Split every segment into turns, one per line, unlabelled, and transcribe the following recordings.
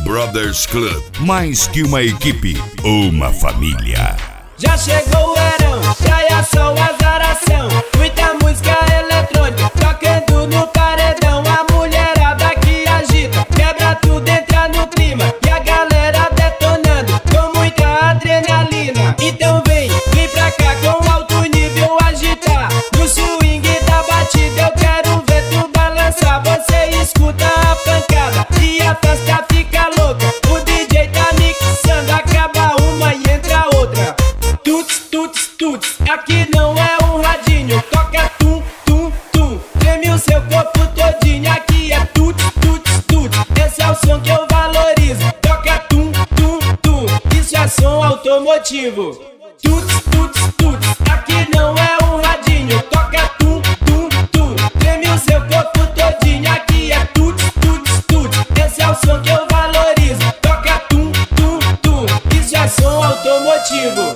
Brothers Club. Mais que uma equipe, uma família.
Já chegou o verão, praia, sol, azaração. Muita música eletrônica, tocando no paredão. A mulherada que agita, quebra tudo, entra no clima. E a galera detonando, com muita adrenalina. Então vem pra cá com alto nível agitar. No swing da batida eu quero ver tu balançar. Você escuta a pancada e a festa fica louca. O DJ tá mixando, acaba uma e entra outra. Tuts, tuts, tuts, aqui não é um radinho. Toca tum, tum, tum, treme o seu corpo todinho. Aqui é tuts, tuts, tuts, esse é o som que eu valorizo. Toca tum, tum, tum, isso é som automotivo. Tuts, tuts, tuts, aqui não é um radinho. Toca tum, tum, tum, treme o seu corpo todinho. Aqui é tuts, tuts, tuts, esse é o som que eu valorizo. Toca tum, tum, tum, isso é som automotivo.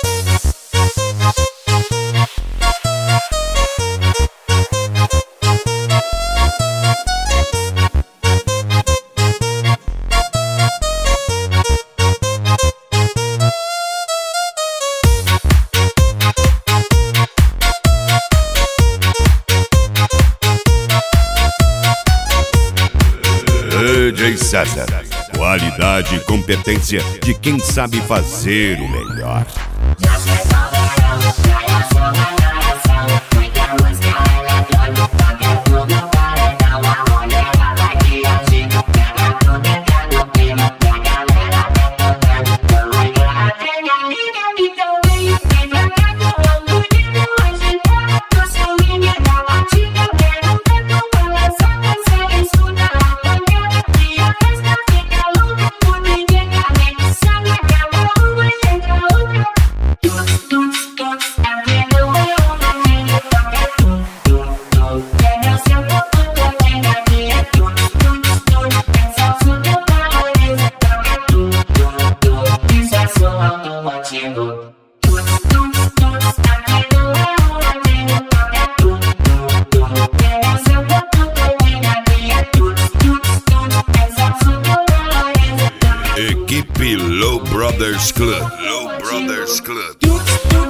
DJ César, qualidade e competência de quem sabe fazer o melhor. Equipe Low Brothers Club. Low Brothers Club.